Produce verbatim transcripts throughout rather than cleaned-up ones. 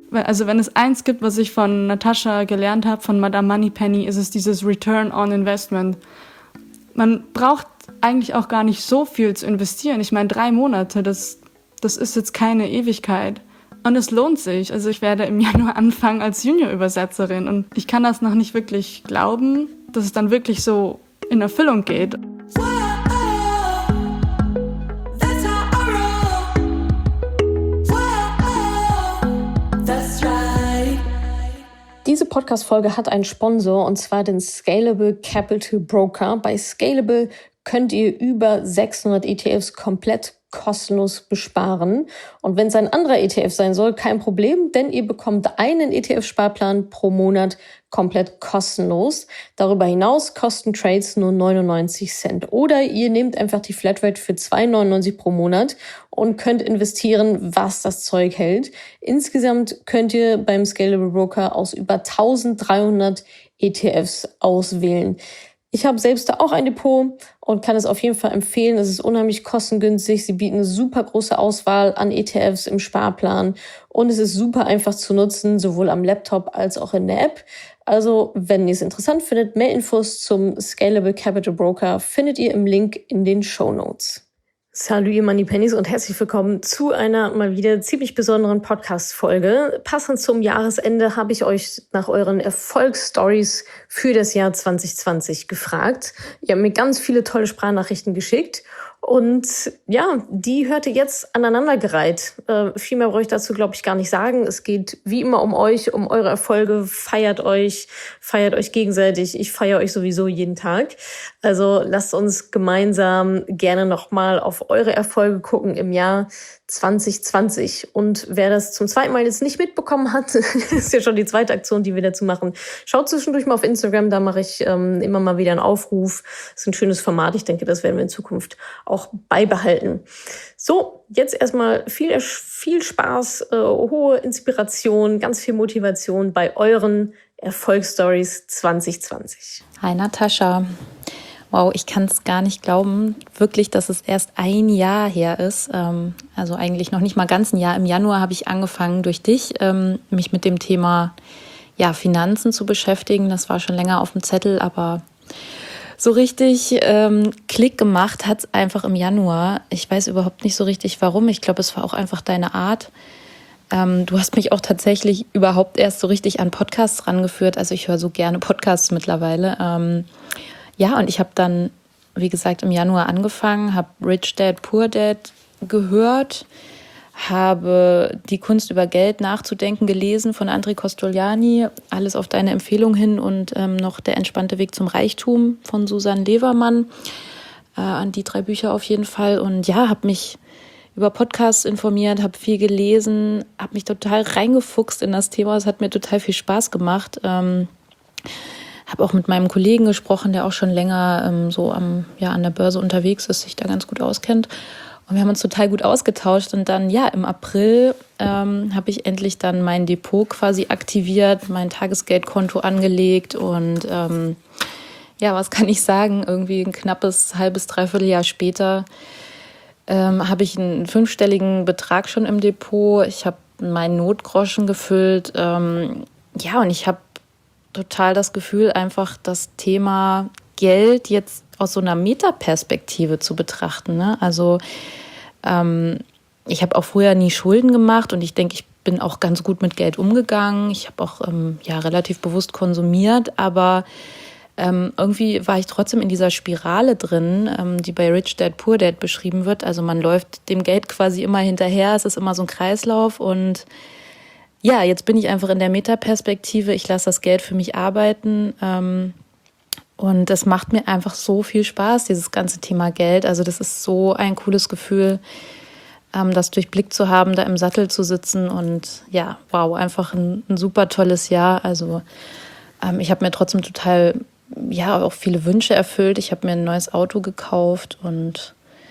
Also wenn es eins gibt, was ich von Natascha gelernt habe, von Madame Moneypenny, ist es dieses Return on Investment. Man braucht eigentlich auch gar nicht so viel zu investieren. Ich meine, drei Monate, das, das ist jetzt keine Ewigkeit. Und es lohnt sich. Also ich werde im Januar anfangen als Junior-Übersetzerin. Und ich kann das noch nicht wirklich glauben, dass es dann wirklich so in Erfüllung geht. Diese Podcast-Folge hat einen Sponsor, und zwar den Scalable Capital Broker. Bei Scalable könnt ihr über sechshundert E T Fs komplett kostenlos besparen. Und wenn es ein anderer E T F sein soll, kein Problem, denn ihr bekommt einen E T F-Sparplan pro Monat komplett kostenlos. Darüber hinaus kosten Trades nur neunundneunzig Cent. Oder ihr nehmt einfach die Flatrate für zwei neunundneunzig pro Monat und könnt investieren, was das Zeug hält. Insgesamt könnt ihr beim Scalable Broker aus über eintausenddreihundert E T Fs auswählen. Ich habe selbst da auch ein Depot und kann es auf jeden Fall empfehlen. Es ist unheimlich kostengünstig. Sie bieten eine super große Auswahl an E T Fs im Sparplan und es ist super einfach zu nutzen, sowohl am Laptop als auch in der App. Also, wenn ihr es interessant findet, mehr Infos zum Scalable Capital Broker findet ihr im Link in den Shownotes. Salut ihr Moneypennies und herzlich willkommen zu einer mal wieder ziemlich besonderen Podcast-Folge. Passend zum Jahresende habe ich euch nach euren Erfolgsstories für das Jahr zwanzig zwanzig gefragt. Ihr habt mir ganz viele tolle Sprachnachrichten geschickt und ja, die hört ihr jetzt aneinandergereiht. Äh, viel mehr brauche ich dazu, glaube ich, gar nicht sagen. Es geht wie immer um euch, um eure Erfolge. Feiert euch, feiert euch gegenseitig. Ich feiere euch sowieso jeden Tag. Also lasst uns gemeinsam gerne nochmal auf eure Erfolge gucken im Jahr zwanzig zwanzig. Und wer das zum zweiten Mal jetzt nicht mitbekommen hat, ist ja schon die zweite Aktion, die wir dazu machen. Schaut zwischendurch mal auf Instagram, da mache ich ähm, immer mal wieder einen Aufruf. Das ist ein schönes Format, ich denke, das werden wir in Zukunft auch beibehalten. So, jetzt erstmal viel, viel Spaß, äh, hohe Inspiration, ganz viel Motivation bei euren Erfolgsstories zwanzig zwanzig. Hi Natascha. Wow, ich kann es gar nicht glauben, wirklich, dass es erst ein Jahr her ist. Ähm, also eigentlich noch nicht mal ganz ein Jahr. Im Januar habe ich angefangen, durch dich ähm, mich mit dem Thema ja, Finanzen zu beschäftigen. Das war schon länger auf dem Zettel, aber so richtig ähm, Klick gemacht hat es einfach im Januar. Ich weiß überhaupt nicht so richtig, warum. Ich glaube, es war auch einfach deine Art. Ähm, du hast mich auch tatsächlich überhaupt erst so richtig an Podcasts rangeführt. Also ich höre so gerne Podcasts mittlerweile. Ähm, Ja, und ich habe dann, wie gesagt, im Januar angefangen, habe Rich Dad, Poor Dad gehört, habe Die Kunst über Geld nachzudenken gelesen von André Costoliani, alles auf deine Empfehlung hin und ähm, noch Der entspannte Weg zum Reichtum von Susanne Levermann, äh, an die drei Bücher auf jeden Fall. Und ja, habe mich über Podcasts informiert, habe viel gelesen, habe mich total reingefuchst in das Thema. Es hat mir total viel Spaß gemacht. Ähm, Habe auch mit meinem Kollegen gesprochen, der auch schon länger ähm, so am, ja, an der Börse unterwegs ist, sich da ganz gut auskennt. Und wir haben uns total gut ausgetauscht. Und dann, ja, im April ähm, habe ich endlich dann mein Depot quasi aktiviert, mein Tagesgeldkonto angelegt. Und ähm, ja, was kann ich sagen? Irgendwie ein knappes halbes, dreiviertel Jahr später ähm, habe ich einen fünfstelligen Betrag schon im Depot. Ich habe meinen Notgroschen gefüllt. Ähm, ja, und ich habe total das Gefühl, einfach das Thema Geld jetzt aus so einer Metaperspektive zu betrachten. Ne? Also ähm, ich habe auch früher nie Schulden gemacht und ich denke, ich bin auch ganz gut mit Geld umgegangen. Ich habe auch ähm, ja relativ bewusst konsumiert, aber ähm, irgendwie war ich trotzdem in dieser Spirale drin, ähm, die bei Rich Dad, Poor Dad beschrieben wird. Also man läuft dem Geld quasi immer hinterher, es ist immer so ein Kreislauf und ja, jetzt bin ich einfach in der Metaperspektive. Ich lasse das Geld für mich arbeiten. Ähm, und das macht mir einfach so viel Spaß, dieses ganze Thema Geld. Also das ist so ein cooles Gefühl, ähm, das durchblickt zu haben, da im Sattel zu sitzen. Und ja, wow, einfach ein, ein super tolles Jahr. Also ähm, ich habe mir trotzdem total, ja, auch viele Wünsche erfüllt. Ich habe mir ein neues Auto gekauft und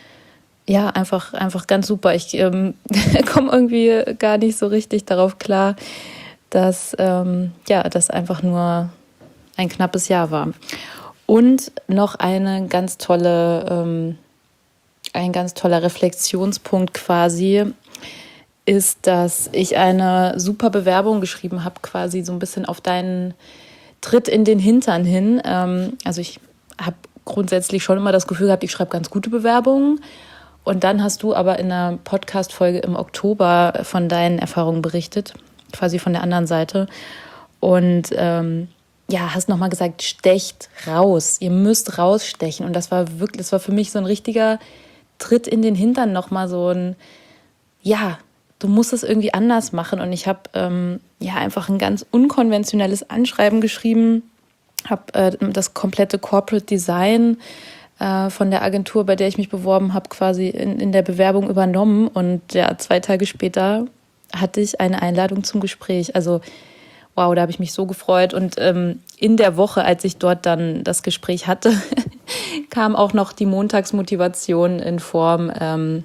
ja, einfach, einfach ganz super. Ich ähm, komme irgendwie gar nicht so richtig darauf klar, dass ähm, ja, das einfach nur ein knappes Jahr war. Und noch eine ganz tolle, ähm, ein ganz toller Reflexionspunkt quasi. ist, dass ich eine super Bewerbung geschrieben habe, quasi so ein bisschen auf deinen Tritt in den Hintern hin. Ähm, also ich habe grundsätzlich schon immer das Gefühl gehabt, ich schreibe ganz gute Bewerbungen. Und dann hast du aber in einer Podcast-Folge im Oktober von deinen Erfahrungen berichtet, quasi von der anderen Seite. Und ähm, ja, hast nochmal gesagt, stecht raus. Ihr müsst rausstechen. Und das war wirklich, das war für mich so ein richtiger Tritt in den Hintern, nochmal so ein, ja, du musst es irgendwie anders machen. Und ich habe ähm, ja einfach ein ganz unkonventionelles Anschreiben geschrieben, habe äh, das komplette Corporate Design äh, von der Agentur, bei der ich mich beworben habe, quasi in, in der Bewerbung übernommen. Und ja, zwei Tage später hatte ich eine Einladung zum Gespräch. Also wow, da habe ich mich so gefreut. Und ähm, in der Woche, als ich dort dann das Gespräch hatte, kam auch noch die Montagsmotivation in Form ähm,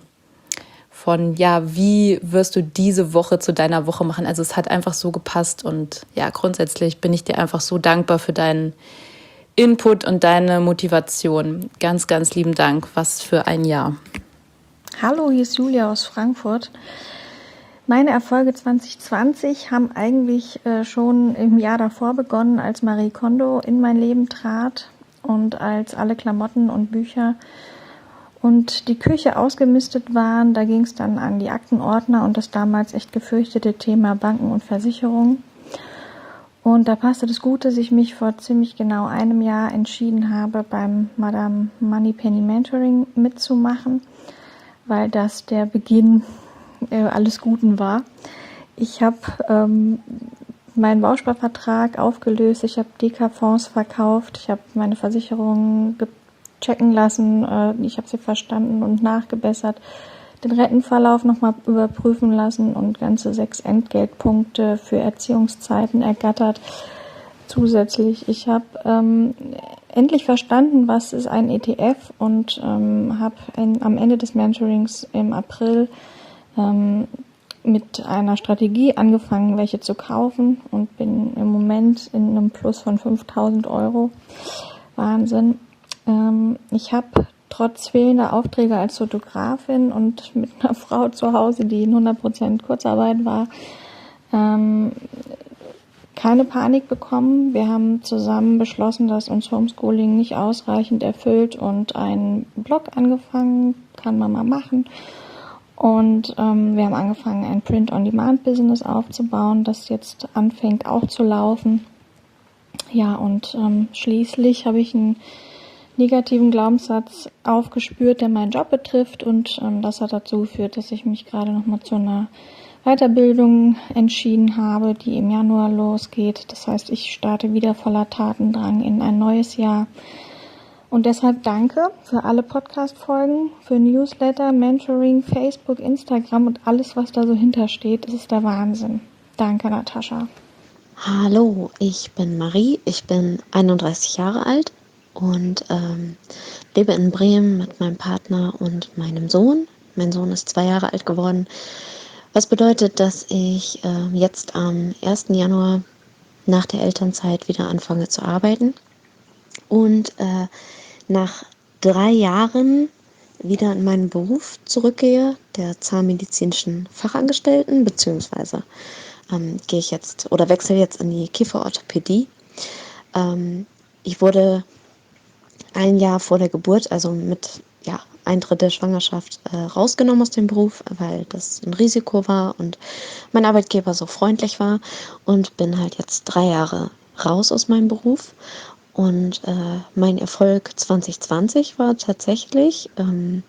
von, ja, wie wirst du diese Woche zu deiner Woche machen? Also es hat einfach so gepasst. Und ja, grundsätzlich bin ich dir einfach so dankbar für deinen Input und deine Motivation. Ganz, ganz lieben Dank. Was für ein Jahr. Hallo, hier ist Julia aus Frankfurt. Meine Erfolge zwanzig zwanzig haben eigentlich äh, schon im Jahr davor begonnen, als Marie Kondo in mein Leben trat und als alle Klamotten und Bücher und die Küche ausgemistet waren. Da ging es dann an die Aktenordner und das damals echt gefürchtete Thema Banken und Versicherungen. Und da passte das gut, dass ich mich vor ziemlich genau einem Jahr entschieden habe, beim Madame Moneypenny Mentoring mitzumachen, weil das der Beginn äh, alles Guten war. Ich habe ähm, meinen Bausparvertrag aufgelöst, ich habe Deka-Fonds verkauft, ich habe meine Versicherungen checken lassen, äh, ich habe sie verstanden und nachgebessert, den Rentenverlauf nochmal überprüfen lassen und ganze sechs Entgeltpunkte für Erziehungszeiten ergattert. Zusätzlich, ich habe ähm, endlich verstanden, was ist ein E T F und ähm, habe am Ende des Mentorings im April ähm, mit einer Strategie angefangen, welche zu kaufen und bin im Moment in einem Plus von fünftausend Euro. Wahnsinn. Ähm, ich habe trotz fehlender Aufträge als Fotografin und mit einer Frau zu Hause, die in hundert Prozent Kurzarbeit war, ähm, keine Panik bekommen. Wir haben zusammen beschlossen, dass uns Homeschooling nicht ausreichend erfüllt und einen Blog angefangen, kann man mal machen. Und ähm, wir haben angefangen, ein Print-on-Demand-Business aufzubauen, das jetzt anfängt auch zu laufen. Ja, und ähm, schließlich habe ich einen negativen Glaubenssatz aufgespürt, der meinen Job betrifft. Und ähm, das hat dazu geführt, dass ich mich gerade nochmal zu einer Weiterbildung entschieden habe, die im Januar losgeht. Das heißt, ich starte wieder voller Tatendrang in ein neues Jahr. Und deshalb danke für alle Podcast-Folgen, für Newsletter, Mentoring, Facebook, Instagram und alles, was da so hintersteht. Das ist der Wahnsinn. Danke, Natascha. Hallo, ich bin Marie, ich bin einunddreißig Jahre alt und ähm, lebe in Bremen mit meinem Partner und meinem Sohn. Mein Sohn ist zwei Jahre alt geworden, was bedeutet, dass ich äh, jetzt am ersten Januar nach der Elternzeit wieder anfange zu arbeiten und äh, nach drei Jahren wieder in meinen Beruf zurückgehe, der zahnmedizinischen Fachangestellten, beziehungsweise ähm, gehe ich jetzt oder wechsle jetzt in die Kieferorthopädie. Ähm, ich wurde ein Jahr vor der Geburt, also mit ja, ein Drittel Schwangerschaft, äh, rausgenommen aus dem Beruf, weil das ein Risiko war und mein Arbeitgeber so freundlich war und bin halt jetzt drei Jahre raus aus meinem Beruf. Und äh, mein Erfolg zwanzig zwanzig war tatsächlich, ähm,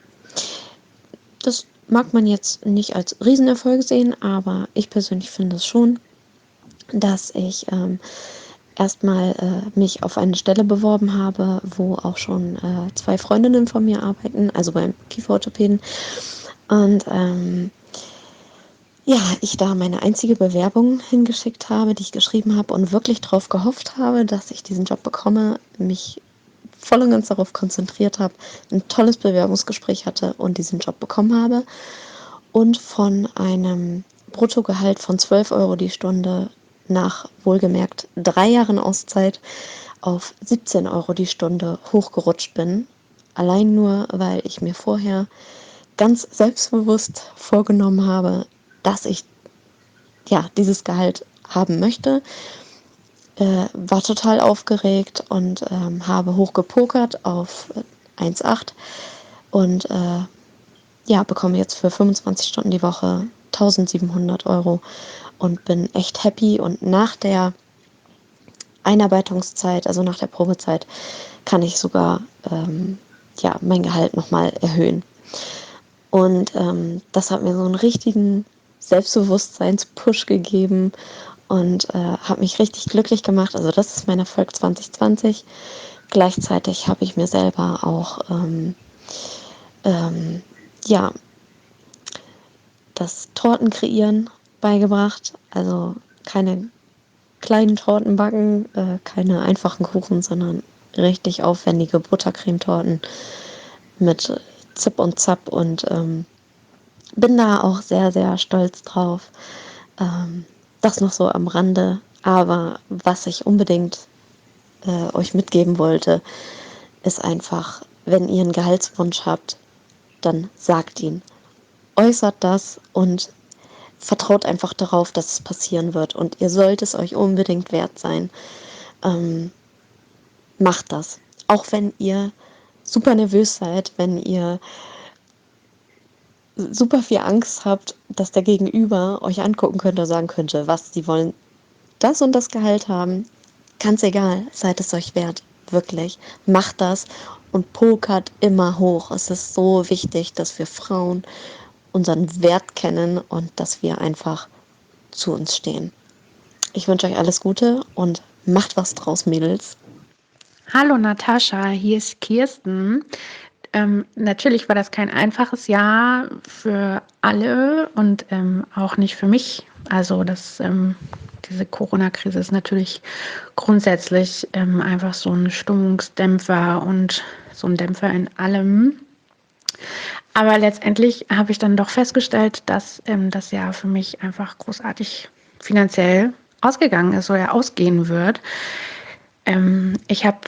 das mag man jetzt nicht als Riesenerfolg sehen, aber ich persönlich finde es schon, dass ich ähm, erstmal äh, mich auf eine Stelle beworben habe, wo auch schon äh, zwei Freundinnen von mir arbeiten, also beim Kieferorthopäden. Und ähm, ja, ich da meine einzige Bewerbung hingeschickt habe, die ich geschrieben habe und wirklich darauf gehofft habe, dass ich diesen Job bekomme, mich voll und ganz darauf konzentriert habe, ein tolles Bewerbungsgespräch hatte und diesen Job bekommen habe und von einem Bruttogehalt von zwölf Euro die Stunde nach wohlgemerkt drei Jahren Auszeit auf siebzehn Euro die Stunde hochgerutscht bin. Allein nur, weil ich mir vorher ganz selbstbewusst vorgenommen habe, dass ich ja dieses Gehalt haben möchte. Äh, war total aufgeregt und ähm, habe hochgepokert auf eins Komma acht und äh, ja, bekomme jetzt für fünfundzwanzig Stunden die Woche tausendsiebenhundert Euro und bin echt happy. Und nach der Einarbeitungszeit, also nach der Probezeit, kann ich sogar ähm, ja, mein Gehalt nochmal erhöhen. Und ähm, das hat mir so einen richtigen Selbstbewusstseinspush gegeben und äh, hat mich richtig glücklich gemacht. Also das ist mein Erfolg zwanzig zwanzig. Gleichzeitig habe ich mir selber auch ähm, ähm, ja, das Tortenkreieren beigebracht. Also keine kleinen Torten backen, äh, keine einfachen Kuchen, sondern richtig aufwendige Buttercremetorten mit Zip und Zap und ähm, bin da auch sehr, sehr stolz drauf. Ähm, das noch so am Rande. Aber was ich unbedingt äh, euch mitgeben wollte, ist einfach, wenn ihr einen Gehaltswunsch habt, dann sagt ihn. Äußert das und vertraut einfach darauf, dass es passieren wird. Und ihr sollt es euch unbedingt wert sein. Ähm, macht das. Auch wenn ihr super nervös seid, wenn ihr super viel Angst habt, dass der Gegenüber euch angucken könnte und sagen könnte, was, sie wollen das und das Gehalt haben. Ganz egal, seid es euch wert. Wirklich. Macht das und pokert immer hoch. Es ist so wichtig, dass wir Frauen unseren Wert kennen und dass wir einfach zu uns stehen. Ich wünsche euch alles Gute und macht was draus, Mädels. Hallo Natascha, hier ist Kirsten. Ähm, natürlich war das kein einfaches Jahr für alle und ähm, auch nicht für mich. Also das, ähm, diese Corona-Krise ist natürlich grundsätzlich ähm, einfach so ein Stimmungsdämpfer und so ein Dämpfer in allem. Aber letztendlich habe ich dann doch festgestellt, dass ähm, das Jahr für mich einfach großartig finanziell ausgegangen ist oder ausgehen wird. Ähm, ich habe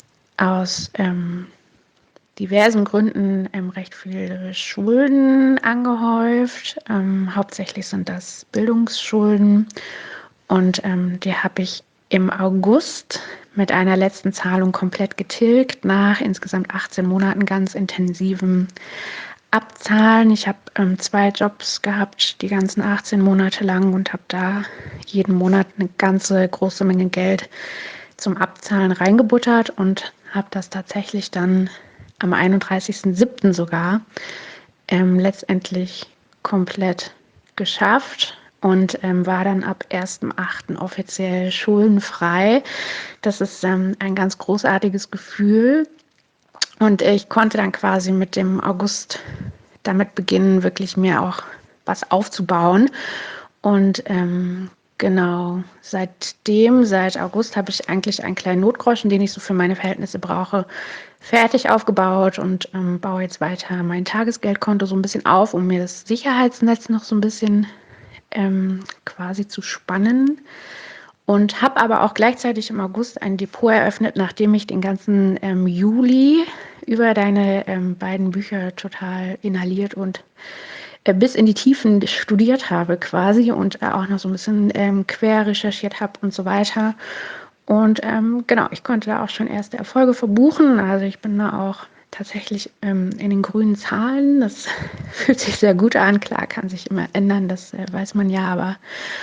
aus ähm, diversen Gründen ähm, recht viele Schulden angehäuft. Ähm, hauptsächlich sind das Bildungsschulden. Und ähm, die habe ich im August mit einer letzten Zahlung komplett getilgt, nach insgesamt achtzehn Monaten ganz intensivem Abzahlen. Ich habe ähm, zwei Jobs gehabt, die ganzen achtzehn Monate lang und habe da jeden Monat eine ganze große Menge Geld zum Abzahlen reingebuttert und habe das tatsächlich dann am einunddreißigsten siebten sogar ähm, letztendlich komplett geschafft und ähm, war dann ab ersten achten offiziell schuldenfrei. Das ist ähm, ein ganz großartiges Gefühl. Und ich konnte dann quasi mit dem August damit beginnen, wirklich mir auch was aufzubauen. Und ähm, genau, seitdem, seit August, habe ich eigentlich einen kleinen Notgroschen, den ich so für meine Verhältnisse brauche, fertig aufgebaut und ähm, baue jetzt weiter mein Tagesgeldkonto so ein bisschen auf, um mir das Sicherheitsnetz noch so ein bisschen ähm, quasi zu spannen. Und habe aber auch gleichzeitig im August ein Depot eröffnet, nachdem ich den ganzen ähm, Juli über deine ähm, beiden Bücher total inhaliert und äh, bis in die Tiefen studiert habe quasi und äh, auch noch so ein bisschen ähm, quer recherchiert habe und so weiter. Und ähm, genau, ich konnte da auch schon erste Erfolge verbuchen. Also ich bin da auch tatsächlich ähm, in den grünen Zahlen. Das fühlt sich sehr gut an. Klar, kann sich immer ändern, das äh, weiß man ja, aber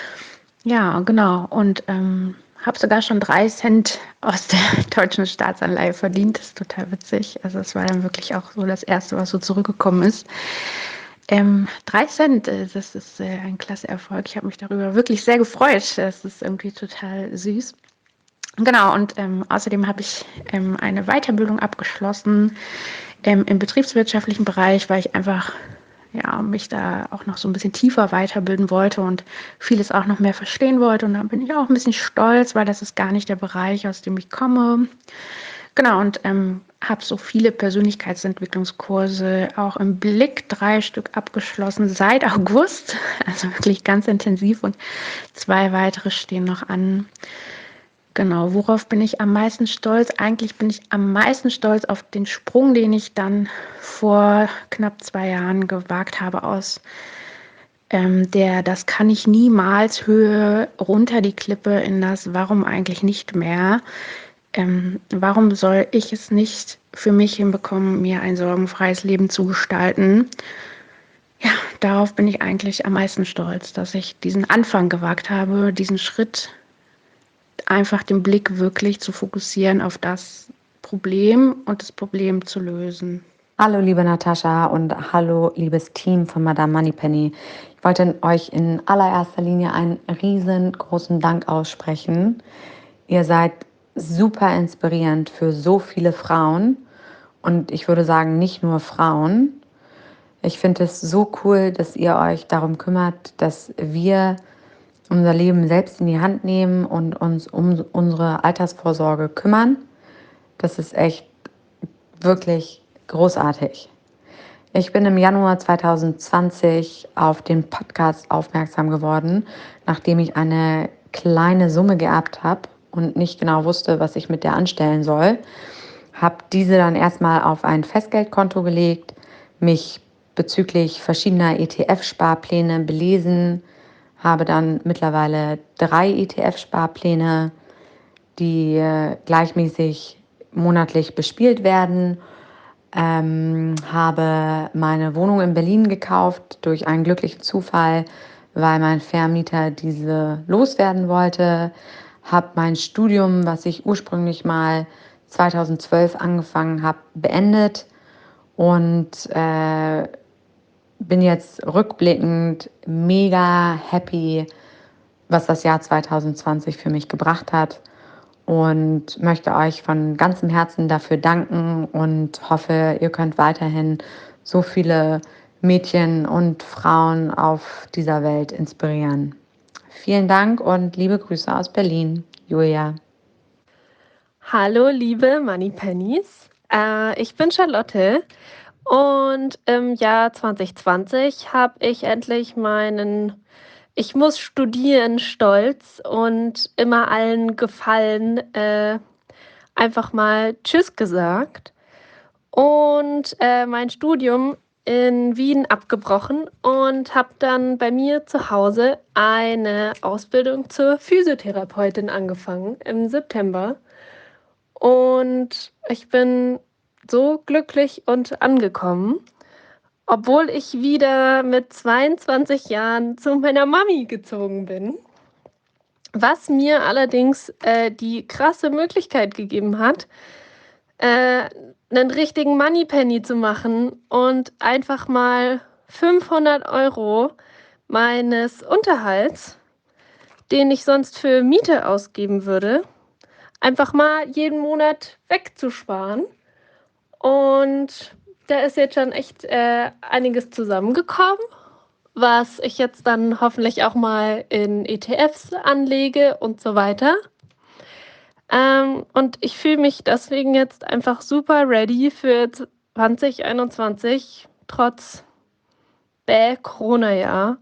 ja, genau. Und ähm, habe sogar schon drei Cent aus der deutschen Staatsanleihe verdient. Das ist total witzig. Also es war dann wirklich auch so das Erste, was so zurückgekommen ist. Ähm, drei Cent, äh, das ist äh, ein klasse Erfolg. Ich habe mich darüber wirklich sehr gefreut. Das ist irgendwie total süß. Genau, und ähm, außerdem habe ich ähm, eine Weiterbildung abgeschlossen ähm, im betriebswirtschaftlichen Bereich, weil ich einfach ja, mich da auch noch so ein bisschen tiefer weiterbilden wollte und vieles auch noch mehr verstehen wollte. Und da bin ich auch ein bisschen stolz, weil das ist gar nicht der Bereich, aus dem ich komme. Genau, und ähm, habe so viele Persönlichkeitsentwicklungskurse auch im Blick, drei Stück abgeschlossen seit August, also wirklich ganz intensiv und zwei weitere stehen noch an. Genau, worauf bin ich am meisten stolz? Eigentlich bin ich am meisten stolz auf den Sprung, den ich dann vor knapp zwei Jahren gewagt habe aus ähm, der das kann ich niemals Höhe runter die Klippe in das Warum eigentlich nicht mehr. Ähm, warum soll ich es nicht für mich hinbekommen, mir ein sorgenfreies Leben zu gestalten? Ja, darauf bin ich eigentlich am meisten stolz, dass ich diesen Anfang gewagt habe, diesen Schritt, einfach den Blick wirklich zu fokussieren auf das Problem und das Problem zu lösen. Hallo liebe Natascha und hallo liebes Team von Madame Moneypenny. Ich wollte euch in allererster Linie einen riesengroßen Dank aussprechen. Ihr seid super inspirierend für so viele Frauen und ich würde sagen nicht nur Frauen. Ich finde es so cool, dass ihr euch darum kümmert, dass wir unser Leben selbst in die Hand nehmen und uns um unsere Altersvorsorge kümmern. Das ist echt wirklich großartig. Ich bin im Januar zwanzig zwanzig auf den Podcast aufmerksam geworden, nachdem ich eine kleine Summe geerbt habe und nicht genau wusste, was ich mit der anstellen soll. Habe diese dann erstmal auf ein Festgeldkonto gelegt, mich bezüglich verschiedener E T F-Sparpläne belesen, habe dann mittlerweile drei E T F-Sparpläne, die äh, gleichmäßig monatlich bespielt werden. Ähm, habe meine Wohnung in Berlin gekauft durch einen glücklichen Zufall, weil mein Vermieter diese loswerden wollte. Habe mein Studium, was ich ursprünglich mal zweitausendzwölf angefangen habe, beendet und äh, bin jetzt rückblickend mega happy, was das Jahr zwanzig zwanzig für mich gebracht hat. Und möchte euch von ganzem Herzen dafür danken und hoffe, ihr könnt weiterhin so viele Mädchen und Frauen auf dieser Welt inspirieren. Vielen Dank und liebe Grüße aus Berlin, Julia. Hallo, liebe Moneypennies. Äh, ich bin Charlotte und im Jahr zwanzig zwanzig habe ich endlich meinen Ich muss studieren Stolz und immer allen gefallen äh, einfach mal Tschüss gesagt und äh, mein Studium in Wien abgebrochen und habe dann bei mir zu Hause eine Ausbildung zur Physiotherapeutin angefangen im September. Und ich bin so glücklich und angekommen, obwohl ich wieder mit zweiundzwanzig Jahren zu meiner Mami gezogen bin. Was mir allerdings äh, die krasse Möglichkeit gegeben hat, äh, einen richtigen Moneypenny zu machen und einfach mal fünfhundert Euro meines Unterhalts, den ich sonst für Miete ausgeben würde, einfach mal jeden Monat wegzusparen. Und da ist jetzt schon echt äh, einiges zusammengekommen, was ich jetzt dann hoffentlich auch mal in E T Fs anlege und so weiter. Ähm, und ich fühle mich deswegen jetzt einfach super ready für zwanzig einundzwanzig, trotz bäh Corona-Jahr.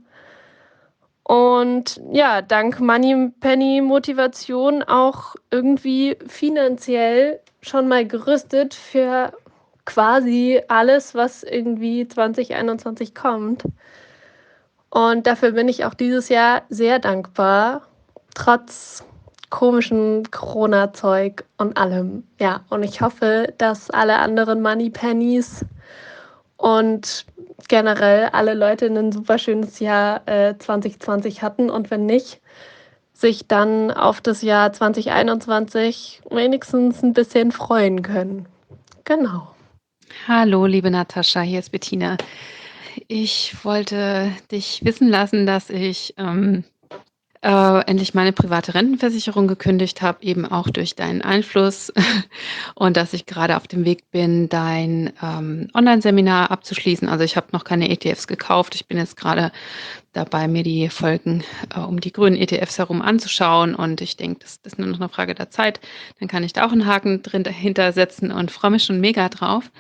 Und ja, dank Moneypenny-Motivation auch irgendwie finanziell schon mal gerüstet für quasi alles, was irgendwie zwanzig einundzwanzig kommt. Und dafür bin ich auch dieses Jahr sehr dankbar, trotz komischen Corona-Zeug und allem. Ja, und ich hoffe, dass alle anderen Moneypennies und generell alle Leute ein super schönes Jahr äh, zwanzig zwanzig hatten und wenn nicht, sich dann auf das Jahr zwanzig einundzwanzig wenigstens ein bisschen freuen können. Genau. Hallo, liebe Natascha, hier ist Bettina. Ich wollte dich wissen lassen, dass ich ähm, äh, endlich meine private Rentenversicherung gekündigt habe, eben auch durch deinen Einfluss und dass ich gerade auf dem Weg bin, dein ähm, Online-Seminar abzuschließen. Also ich habe noch keine E T Fs gekauft. Ich bin jetzt gerade dabei, mir die Folgen äh, um die grünen E T Fs herum anzuschauen und ich denke, das, das ist nur noch eine Frage der Zeit. Dann kann ich da auch einen Haken drin dahinter setzen und freue mich schon mega drauf.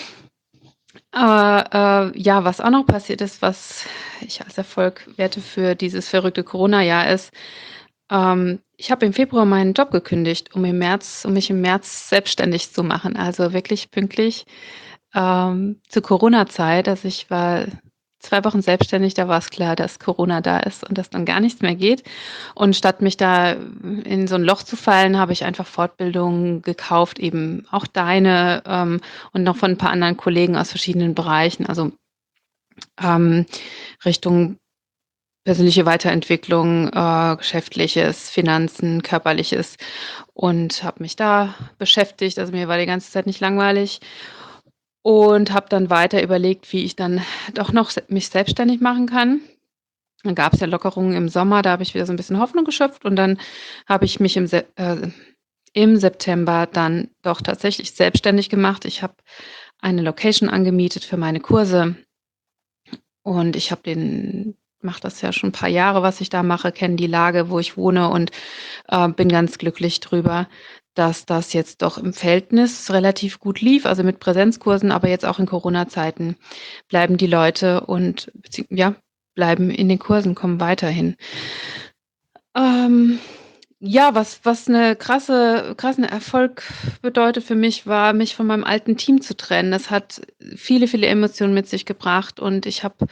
Aber äh, ja, was auch noch passiert ist, was ich als Erfolg werte für dieses verrückte Corona-Jahr ist, ähm, ich habe im Februar meinen Job gekündigt, um im März, um mich im März selbstständig zu machen. Also wirklich pünktlich ähm, zur Corona-Zeit. Also ich war zwei Wochen selbstständig, da war es klar, dass Corona da ist und dass dann gar nichts mehr geht. Und statt mich da in so ein Loch zu fallen, habe ich einfach Fortbildungen gekauft, eben auch deine ähm, und noch von ein paar anderen Kollegen aus verschiedenen Bereichen, also ähm, Richtung persönliche Weiterentwicklung, äh, Geschäftliches, Finanzen, Körperliches und habe mich da beschäftigt. Also mir war die ganze Zeit nicht langweilig und habe dann weiter überlegt, wie ich dann doch noch se mich selbstständig machen kann. Dann gab es ja Lockerungen im Sommer, da habe ich wieder so ein bisschen Hoffnung geschöpft und dann habe ich mich im Se äh, im September dann doch tatsächlich selbstständig gemacht. Ich habe eine Location angemietet für meine Kurse und ich habe den mache das ja schon ein paar Jahre, was ich da mache, kenne die Lage, wo ich wohne und, äh, bin ganz glücklich drüber, dass das jetzt doch im Verhältnis relativ gut lief, also mit Präsenzkursen, aber jetzt auch in Corona-Zeiten bleiben die Leute und bezieh ja, bleiben in den Kursen, kommen weiterhin. Ähm, ja, was was 'ne krasse krassen Erfolg bedeutet für mich, war, mich von meinem alten Team zu trennen. Das hat viele, viele Emotionen mit sich gebracht und ich habe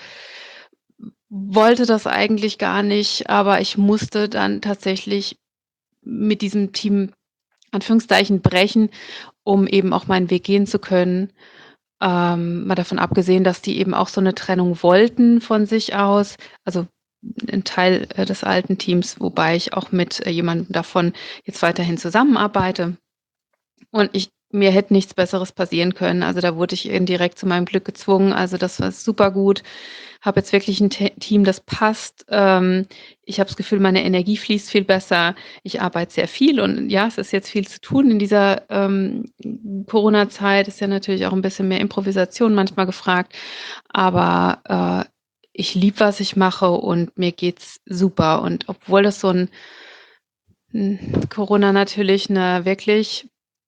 wollte das eigentlich gar nicht, aber ich musste dann tatsächlich mit diesem Team Anführungszeichen brechen, um eben auch meinen Weg gehen zu können. Ähm, mal davon abgesehen, dass die eben auch so 'ne Trennung wollten von sich aus, also 'n Teil, äh, des alten Teams, wobei ich auch mit, äh, jemandem davon jetzt weiterhin zusammenarbeite. Und ich mir hätte nichts Besseres passieren können. Also, da wurde ich indirekt zu meinem Glück gezwungen. Also, das war supergut. Habe jetzt wirklich 'n Te Team, das passt. Ähm, ich habe das Gefühl, meine Energie fließt viel besser. Ich arbeite sehr viel und ja, es ist jetzt viel zu tun in dieser, ähm, Corona-Zeit. Ist ja natürlich auch 'n bisschen mehr Improvisation manchmal gefragt. Aber, äh, ich liebe, was ich mache und mir geht's super. Und obwohl das so 'n hm, Corona natürlich 'ne wirklich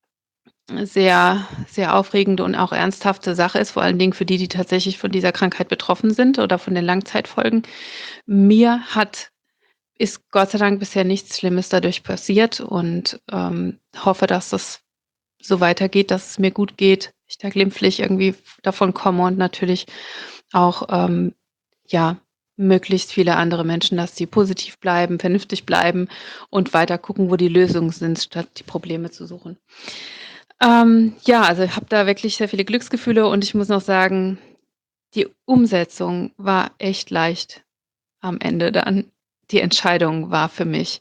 sehr, sehr aufregende und auch ernsthafte Sache ist, vor allen Dingen für die, die tatsächlich von dieser Krankheit betroffen sind oder von den Langzeitfolgen. Mir hat ist Gott sei Dank bisher nichts Schlimmes dadurch passiert und, ähm, hoffe, dass das so weitergeht, dass es mir gut geht, ich da glimpflich irgendwie v davon komme und natürlich auch, ähm, ja, möglichst viele andere Menschen, dass die positiv bleiben, vernünftig bleiben und weiter gucken, wo die Lösungen sind, statt die Probleme zu suchen. Ähm, ja, also, ich habe da wirklich sehr viele Glücksgefühle und ich muss noch sagen, die Umsetzung war echt leicht am Ende dann. Die Entscheidung war für mich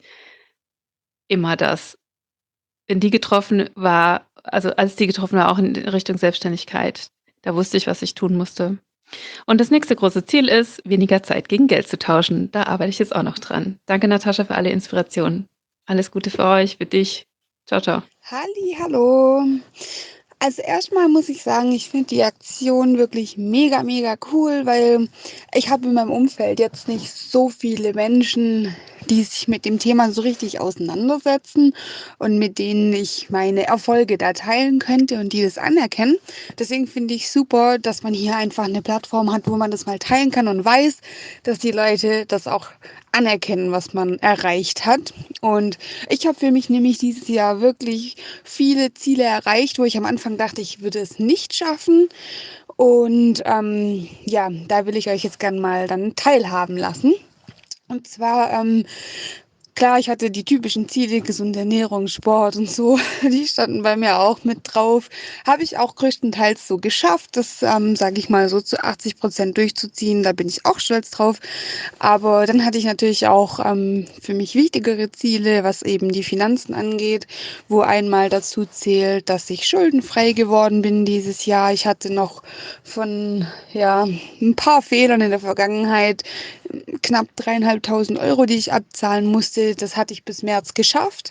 immer das wenn die getroffen war also, als die getroffen war, auch in Richtung Selbstständigkeit, da wusste ich, was ich tun musste. Und das nächste große Ziel ist, weniger Zeit gegen Geld zu tauschen. Da arbeite ich jetzt auch noch dran. Danke, Natascha, für alle Inspirationen. Alles Gute für euch, für dich. Tschau, tschau. Hallihallo. Also, erst mal muss ich sagen, ich finde die Aktion wirklich mega, mega cool, weil ich habe in meinem Umfeld jetzt nicht so viele Menschen, die sich mit dem Thema so richtig auseinandersetzen und mit denen ich meine Erfolge da teilen könnte und die das anerkennen. Deswegen finde ich super, dass man hier einfach 'ne Plattform hat, wo man das mal teilen kann und weiß, dass die Leute das auch anerkennen, was man erreicht hat. Und ich habe für mich nämlich dieses Jahr wirklich viele Ziele erreicht, wo ich am Anfang dachte, ich würde es nicht schaffen. Und, ähm, ja, da will ich euch jetzt gern mal dann teilhaben lassen. Und zwar, ähm, klar, ich hatte die typischen Ziele, gesunde Ernährung, Sport und so, die standen bei mir auch mit drauf. Habe ich auch größtenteils so geschafft, das, ähm, sage ich mal, so zu achtzig Prozent durchzuziehen. Da bin ich auch stolz drauf. Aber dann hatte ich natürlich auch, ähm, für mich wichtigere Ziele, was eben die Finanzen angeht, wo einmal dazu zählt, dass ich schuldenfrei geworden bin dieses Jahr. Ich hatte noch von, ja, 'n paar Fehlern in der Vergangenheit knapp dreitausendfünfhundert Euro, die ich abzahlen musste. Das hatte ich bis März geschafft.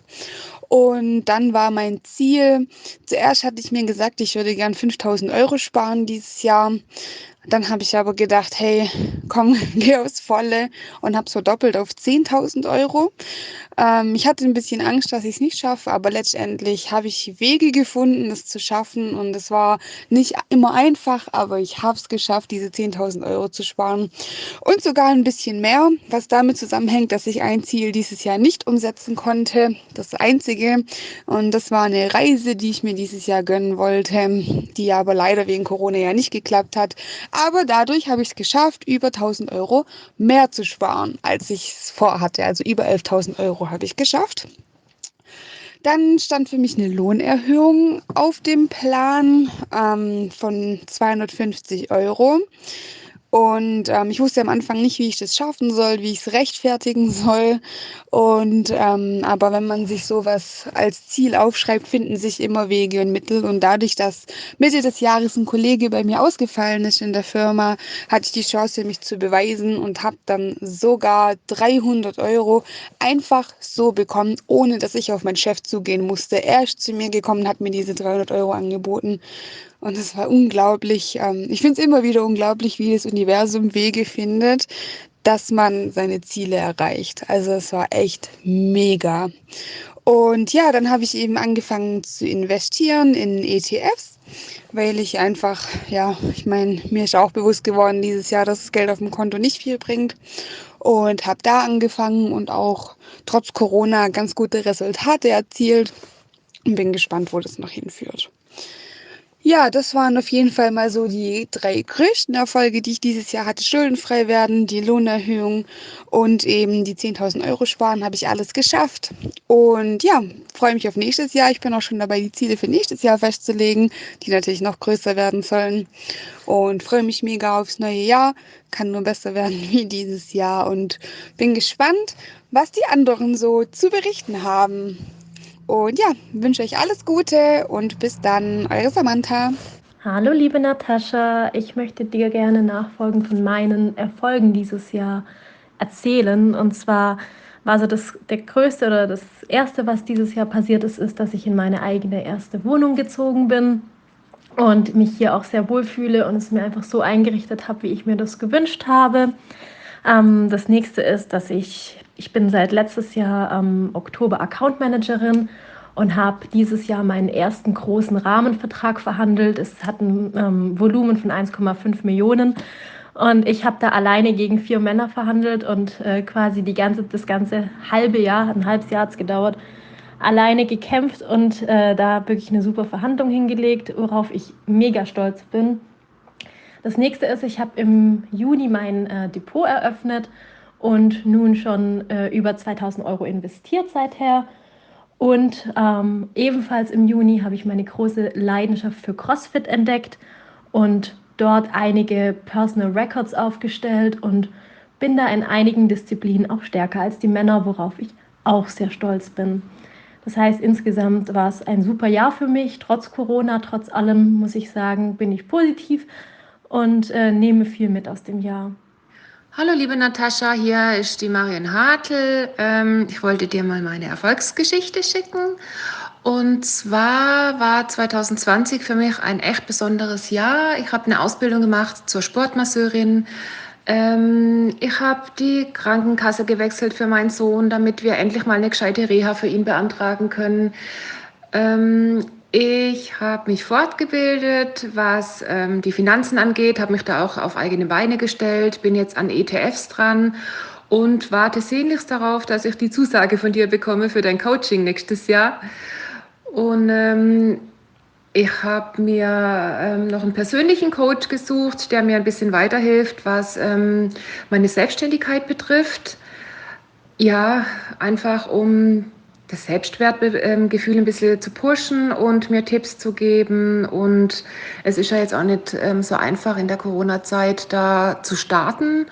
Und dann war mein Ziel zuerst hatte ich mir gesagt, ich würde gern fünftausend Euro sparen dieses Jahr. Dann habe ich aber gedacht: „Hey, komm, geh aufs Volle“ und habe es verdoppelt auf zehntausend Euro. Ähm, ich hatte 'n bisschen Angst, dass ich's nicht schaffe, aber letztendlich habe ich Wege gefunden, das zu schaffen und es war nicht immer einfach, aber ich habe es geschafft, diese zehntausend Euro zu sparen und sogar 'n bisschen mehr, was damit zusammenhängt, dass ich ein Ziel dieses Jahr nicht umsetzen konnte. Das Einzige, Wege. Und das war eine Reise, die ich mir dieses Jahr gönnen wollte, die aber leider wegen Corona ja nicht geklappt hat. Aber dadurch habe ich es geschafft, über tausend Euro mehr zu sparen, als ich es vorhatte. Also über elftausend Euro habe ich geschafft. Dann stand für mich eine Lohnerhöhung auf dem Plan ähm, von zweihundertfünfzig Euro. Und ähm, ich wusste am Anfang nicht, wie ich das schaffen soll, wie ich es rechtfertigen soll. Und ähm, aber wenn man sich sowas als Ziel aufschreibt, finden sich immer Wege und Mittel. Und dadurch, dass Mitte des Jahres ein Kollege bei mir ausgefallen ist in der Firma, hatte ich die Chance, mich zu beweisen und habe dann sogar dreihundert Euro einfach so bekommen, ohne dass ich auf meinen Chef zugehen musste. Er ist zu mir gekommen und hat mir diese dreihundert Euro angeboten. Und es war unglaublich. Ähm, ich finde es immer wieder unglaublich, wie das Universum Wege findet, dass man seine Ziele erreicht. Also es war echt mega. Und ja, dann habe ich eben angefangen zu investieren in E T Fs, weil ich einfach, ja, ich meine, mir ist auch bewusst geworden dieses Jahr, dass das Geld auf dem Konto nicht viel bringt. Und habe da angefangen und auch trotz Corona ganz gute Resultate erzielt und bin gespannt, wo das noch hinführt. Ja, das waren auf jeden Fall mal so die drei größten Erfolge, die ich dieses Jahr hatte. Schuldenfrei werden, die Lohnerhöhung und eben die zehntausend Euro sparen, habe ich alles geschafft. Und ja, freue mich auf nächstes Jahr. Ich bin auch schon dabei, die Ziele für nächstes Jahr festzulegen, die natürlich noch größer werden sollen. Und freue mich mega aufs neue Jahr. Kann nur besser werden wie dieses Jahr und bin gespannt, was die anderen so zu berichten haben. Und ja, wünsche euch alles Gute und bis dann, eure Samantha. Hallo liebe Natascha, ich möchte dir gerne nachfolgend von meinen Erfolgen dieses Jahr erzählen. Und zwar war so das der größte oder das erste, was dieses Jahr passiert ist, ist, dass ich in meine eigene erste Wohnung gezogen bin und mich hier auch sehr wohlfühle und es mir einfach so eingerichtet habe, wie ich mir das gewünscht habe. Ähm, das nächste ist, dass ich, ich bin seit letztes Jahr ähm, Oktober Account Managerin und habe dieses Jahr meinen ersten großen Rahmenvertrag verhandelt. Es hat ein ähm, Volumen von eins Komma fünf Millionen und ich habe da alleine gegen vier Männer verhandelt und äh, quasi die ganze, das ganze halbe Jahr, ein halbes Jahr hat es gedauert, alleine gekämpft und äh, da wirklich eine super Verhandlung hingelegt, worauf ich mega stolz bin. Das nächste ist, ich habe im Juni mein äh, Depot eröffnet und nun schon äh, über zweitausend Euro investiert seither. Und ähm, ebenfalls im Juni habe ich meine große Leidenschaft für CrossFit entdeckt und dort einige Personal Records aufgestellt und bin da in einigen Disziplinen auch stärker als die Männer, worauf ich auch sehr stolz bin. Das heißt, insgesamt war es ein super Jahr für mich. Trotz Corona, trotz allem, muss ich sagen, bin ich positiv und äh, nehme viel mit aus dem Jahr. Hallo liebe Natascha, hier ist die Marion Hartl. Ähm, ich wollte dir mal meine Erfolgsgeschichte schicken. Und zwar war zwanzig zwanzig für mich ein echt besonderes Jahr. Ich habe eine Ausbildung gemacht zur Sportmasseurin. Ähm, ich habe die Krankenkasse gewechselt für meinen Sohn, damit wir endlich mal eine gescheite Reha für ihn beantragen können. Ähm, Ich habe mich fortgebildet, was ähm, die Finanzen angeht, habe mich da auch auf eigene Beine gestellt, bin jetzt an E T Fs dran und warte sehnlichst darauf, dass ich die Zusage von dir bekomme für dein Coaching nächstes Jahr. Und ähm, ich habe mir ähm, noch einen persönlichen Coach gesucht, der mir ein bisschen weiterhilft, was ähm, meine Selbstständigkeit betrifft. Ja, einfach um das Selbstwertgefühl ein bisschen zu pushen und mir Tipps zu geben. Und es ist ja jetzt auch nicht ähm, so einfach in der Corona-Zeit da zu starten.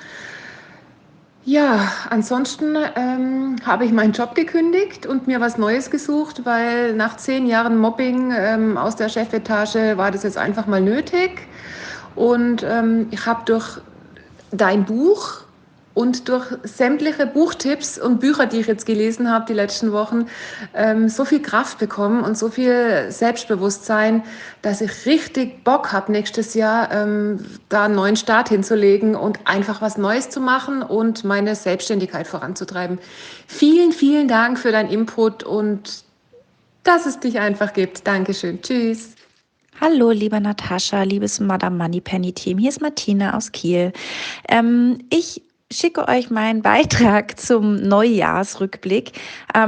Ja, ansonsten ähm, habe ich meinen Job gekündigt und mir was Neues gesucht, weil nach zehn Jahren Mobbing ähm, aus der Chefetage war das jetzt einfach mal nötig. Und ähm, ich habe durch dein Buch und durch sämtliche Buchtipps und Bücher, die ich jetzt gelesen habe die letzten Wochen, ähm, so viel Kraft bekommen und so viel Selbstbewusstsein, dass ich richtig Bock habe, nächstes Jahr ähm, da einen neuen Start hinzulegen und einfach was Neues zu machen und meine Selbstständigkeit voranzutreiben. Vielen, vielen Dank für deinen Input und dass es dich einfach gibt. Dankeschön. Tschüss. Hallo, liebe Natascha, liebes Madame Moneypenny Team. Hier ist Martina aus Kiel. Ähm, ich schicke euch meinen Beitrag zum Neujahrsrückblick. Ähm,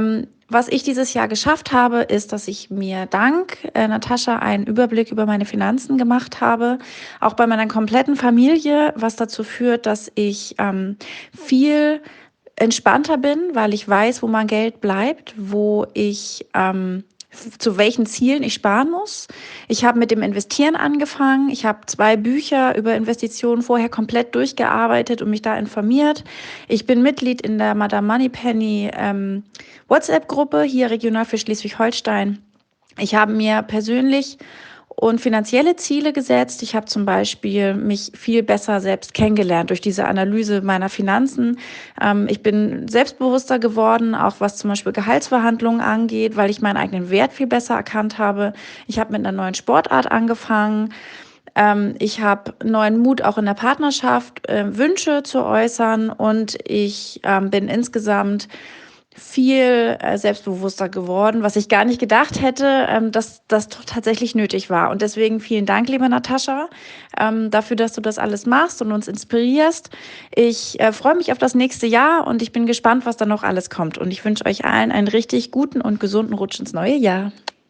was ich dieses Jahr geschafft habe, ist, dass ich mir dank äh, Natascha einen Überblick über meine Finanzen gemacht habe, auch bei meiner kompletten Familie, was dazu führt, dass ich ähm, viel entspannter bin, weil ich weiß, wo mein Geld bleibt, wo ich ähm, zu welchen Zielen ich sparen muss. Ich habe mit dem Investieren angefangen. Ich habe zwei Bücher über Investitionen vorher komplett durchgearbeitet und mich da informiert. Ich bin Mitglied in der Madame Moneypenny ähm, WhatsApp-Gruppe hier regional für Schleswig-Holstein. Ich habe mir persönlich und finanzielle Ziele gesetzt. Ich habe zum Beispiel mich viel besser selbst kennengelernt durch diese Analyse meiner Finanzen. Ähm, ich bin selbstbewusster geworden, auch was zum Beispiel Gehaltsverhandlungen angeht, weil ich meinen eigenen Wert viel besser erkannt habe. Ich habe mit einer neuen Sportart angefangen. Ähm, ich habe neuen Mut auch in der Partnerschaft, äh, Wünsche zu äußern und ich ähm, bin insgesamt viel äh, selbstbewusster geworden, was ich gar nicht gedacht hätte, ähm, dass das tatsächlich nötig war. Und deswegen vielen Dank, liebe Natascha, ähm, dafür, dass du das alles machst und uns inspirierst. Ich äh, freue mich auf das nächste Jahr und ich bin gespannt, was da noch alles kommt. Und ich wünsche euch allen einen richtig guten und gesunden Rutsch ins neue Jahr.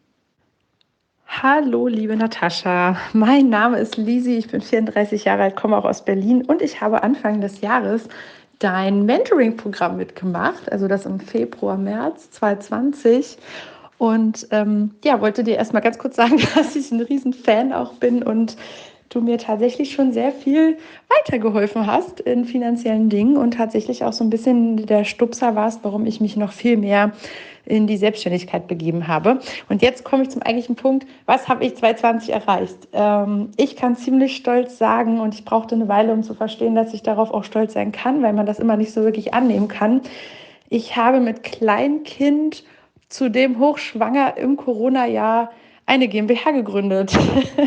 Hallo, liebe Natascha. Mein Name ist Lisi, ich bin vierunddreißig Jahre alt, komme auch aus Berlin und ich habe Anfang des Jahres dein Mentoring-Programm mitgemacht, also das im Februar, März zwanzig zwanzig. Und ähm, ja, wollte dir erstmal ganz kurz sagen, dass ich ein riesen Fan auch bin und du mir tatsächlich schon sehr viel weitergeholfen hast in finanziellen Dingen und tatsächlich auch so ein bisschen der Stupser warst, warum ich mich noch viel mehr in die Selbstständigkeit begeben habe. Und jetzt komme ich zum eigentlichen Punkt. Was habe ich zwanzig zwanzig erreicht? Ähm, ich kann ziemlich stolz sagen, und ich brauchte eine Weile, um zu verstehen, dass ich darauf auch stolz sein kann, weil man das immer nicht so wirklich annehmen kann. Ich habe mit Kleinkind, zudem hochschwanger im Corona-Jahr, eine GmbH gegründet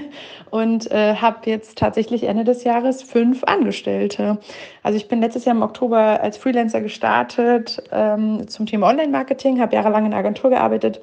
und äh, habe jetzt tatsächlich Ende des Jahres fünf Angestellte. Also ich bin letztes Jahr im Oktober als Freelancer gestartet ähm, zum Thema Online-Marketing, habe jahrelang in einer Agentur gearbeitet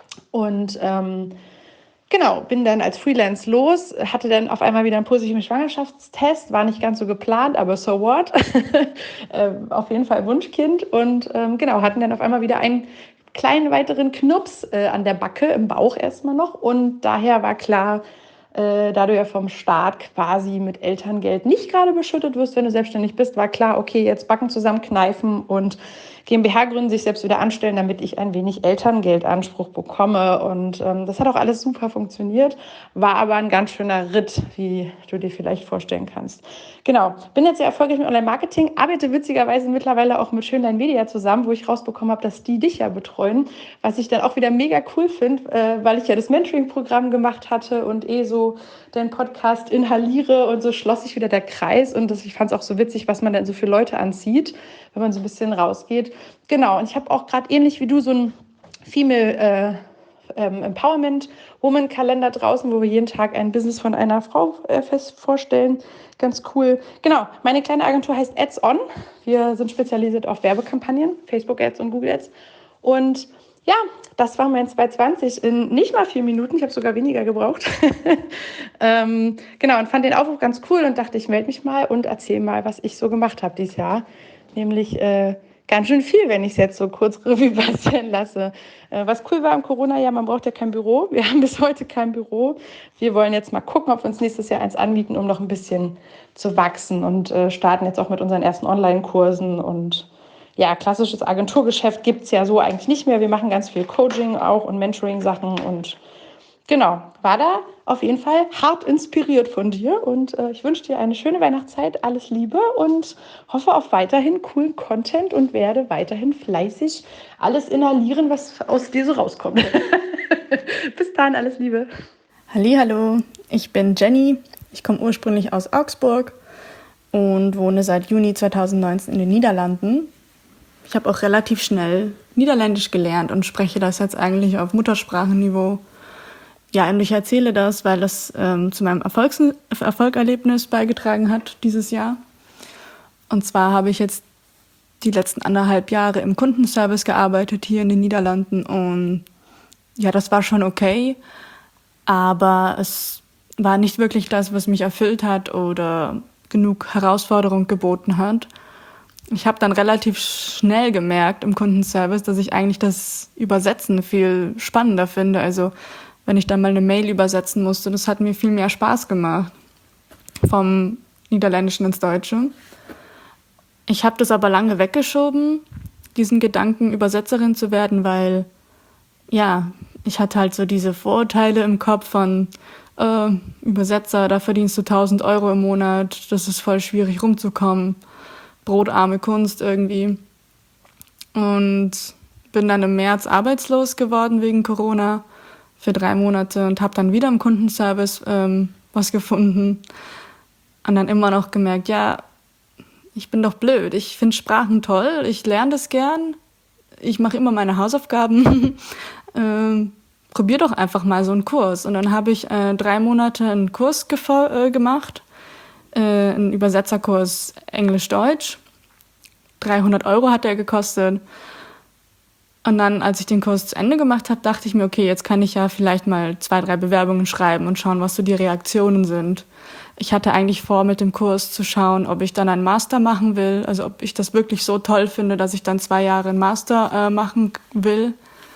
und ähm, genau, bin dann als Freelance los, hatte dann auf einmal wieder einen positiven Schwangerschaftstest, war nicht ganz so geplant, aber so what? äh, auf jeden Fall Wunschkind und ähm, genau, hatten dann auf einmal wieder einen kleinen weiteren Knups äh, an der Backe, im Bauch erstmal noch. Und daher war klar, äh, da du ja vom Staat quasi mit Elterngeld nicht gerade beschüttet wirst, wenn du selbstständig bist, war klar, okay, jetzt Backen zusammenkneifen und GmbH gründen, sich selbst wieder anstellen, damit ich ein wenig Elterngeldanspruch bekomme. Und ähm, das hat auch alles super funktioniert, war aber ein ganz schöner Ritt, wie du dir vielleicht vorstellen kannst. Genau, bin jetzt sehr erfolgreich mit Online-Marketing, arbeite witzigerweise mittlerweile auch mit Schönlein Media zusammen, wo ich rausbekommen habe, dass die dich ja betreuen, was ich dann auch wieder mega cool finde, äh, weil ich ja das Mentoring-Programm gemacht hatte und eh so den Podcast inhaliere und so schloss sich wieder der Kreis und das, ich fand es auch so witzig, was man dann so für Leute anzieht, wenn man so ein bisschen rausgeht. Genau, und ich habe auch gerade ähnlich wie du so einen Female äh, ähm, Empowerment Woman Kalender draußen, wo wir jeden Tag ein Business von einer Frau äh, fest vorstellen. Ganz cool. Genau, meine kleine Agentur heißt Ads On. Wir sind spezialisiert auf Werbekampagnen, Facebook Ads und Google Ads. Und ja, das war mein zwanzig zwanzig in nicht mal vier Minuten. Ich habe sogar weniger gebraucht. ähm, genau, und fand den Aufruf ganz cool und dachte, ich melde mich mal und erzähle mal, was ich so gemacht habe dieses Jahr. Nämlich äh, ganz schön viel, wenn ich es jetzt so kurz Revue passieren lasse. Äh, was cool war im Corona-Jahr, man braucht ja kein Büro. Wir haben bis heute kein Büro. Wir wollen jetzt mal gucken, ob wir uns nächstes Jahr eins anbieten, um noch ein bisschen zu wachsen und äh, starten jetzt auch mit unseren ersten Online-Kursen. Und ja, klassisches Agenturgeschäft gibt es ja so eigentlich nicht mehr. Wir machen ganz viel Coaching auch und Mentoring-Sachen und genau, war da auf jeden Fall hart inspiriert von dir und äh, ich wünsche dir eine schöne Weihnachtszeit, alles Liebe und hoffe auf weiterhin coolen Content und werde weiterhin fleißig alles inhalieren, was aus dir so rauskommt. Bis dahin, alles Liebe. Hallihallo, ich bin Jenny, ich komme ursprünglich aus Augsburg und wohne seit Juni zwanzig neunzehn in den Niederlanden. Ich habe auch relativ schnell Niederländisch gelernt und spreche das jetzt eigentlich auf Muttersprachenniveau. Ja, und ich erzähle das, weil das ähm, zu meinem Erfolgs- Erfolgserlebnis beigetragen hat dieses Jahr. Und zwar habe ich jetzt die letzten anderthalb Jahre im Kundenservice gearbeitet hier in den Niederlanden und ja, das war schon okay, aber es war nicht wirklich das, was mich erfüllt hat oder genug Herausforderung geboten hat. Ich habe dann relativ schnell gemerkt im Kundenservice, dass ich eigentlich das Übersetzen viel spannender finde. Also wenn ich dann mal eine Mail übersetzen musste, das hat mir viel mehr Spaß gemacht, vom Niederländischen ins Deutsche. Ich habe das aber lange weggeschoben, diesen Gedanken, Übersetzerin zu werden, weil, ja, ich hatte halt so diese Vorurteile im Kopf von äh, Übersetzer, da verdienst du tausend Euro im Monat, das ist voll schwierig rumzukommen, brotarme Kunst irgendwie. Und bin dann im März arbeitslos geworden wegen Corona für drei Monate und habe dann wieder im Kundenservice ähm, was gefunden. Und dann immer noch gemerkt, ja, ich bin doch blöd. Ich finde Sprachen toll, ich lerne das gern. Ich mache immer meine Hausaufgaben. ähm, probier doch einfach mal so einen Kurs. Und dann habe ich äh, drei Monate einen Kurs gefo- äh, gemacht, äh, einen Übersetzerkurs Englisch-Deutsch. dreihundert Euro hat der gekostet. Und dann, als ich den Kurs zu Ende gemacht habe, dachte ich mir, okay, jetzt kann ich ja vielleicht mal zwei, drei Bewerbungen schreiben und schauen, was so die Reaktionen sind. Ich hatte eigentlich vor, mit dem Kurs zu schauen, ob ich dann einen Master machen will, also ob ich das wirklich so toll finde, dass ich dann zwei Jahre einen Master äh, machen will.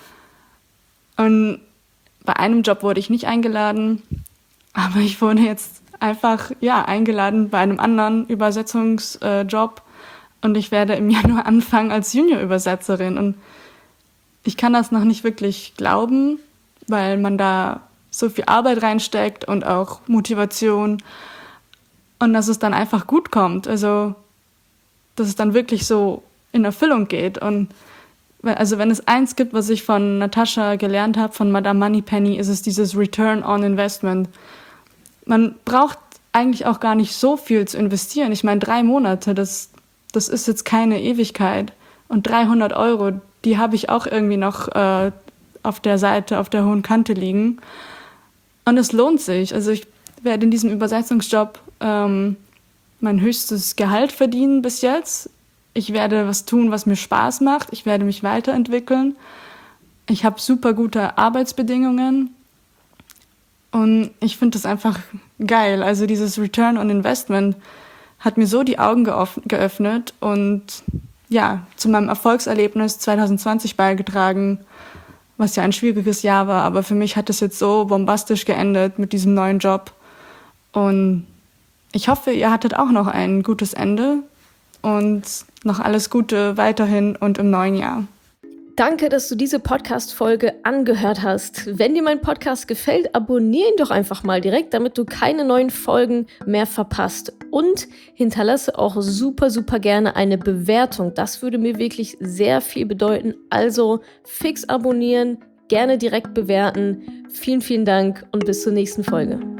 Und bei einem Job wurde ich nicht eingeladen, aber ich wurde jetzt einfach ja eingeladen bei einem anderen Übersetzungsjob äh, und ich werde im Januar anfangen als Junior-Übersetzerin. Und ich kann das noch nicht wirklich glauben, weil man da so viel Arbeit reinsteckt und auch Motivation und dass es dann einfach gut kommt. Also, dass es dann wirklich so in Erfüllung geht. Und also wenn es eins gibt, was ich von Natascha gelernt habe, von Madame Moneypenny, ist es dieses Return on Investment. Man braucht eigentlich auch gar nicht so viel zu investieren. Ich meine, drei Monate, das, das ist jetzt keine Ewigkeit. Und dreihundert Euro, die habe ich auch irgendwie noch äh, auf der Seite, auf der hohen Kante liegen. Und es lohnt sich. Also ich werde in diesem Übersetzungsjob ähm, mein höchstes Gehalt verdienen bis jetzt. Ich werde was tun, was mir Spaß macht. Ich werde mich weiterentwickeln. Ich habe super gute Arbeitsbedingungen. Und ich finde das einfach geil. Also dieses Return on Investment hat mir so die Augen geoff- geöffnet und ja, zu meinem Erfolgserlebnis zwanzig zwanzig beigetragen, was ja ein schwieriges Jahr war. Aber für mich hat es jetzt so bombastisch geendet mit diesem neuen Job. Und ich hoffe, ihr hattet auch noch ein gutes Ende und noch alles Gute weiterhin und im neuen Jahr. Danke, dass du diese Podcast-Folge angehört hast. Wenn dir mein Podcast gefällt, abonniere ihn doch einfach mal direkt, damit du keine neuen Folgen mehr verpasst. Und hinterlasse auch super, super gerne eine Bewertung. Das würde mir wirklich sehr viel bedeuten. Also fix abonnieren, gerne direkt bewerten. Vielen, vielen Dank und bis zur nächsten Folge.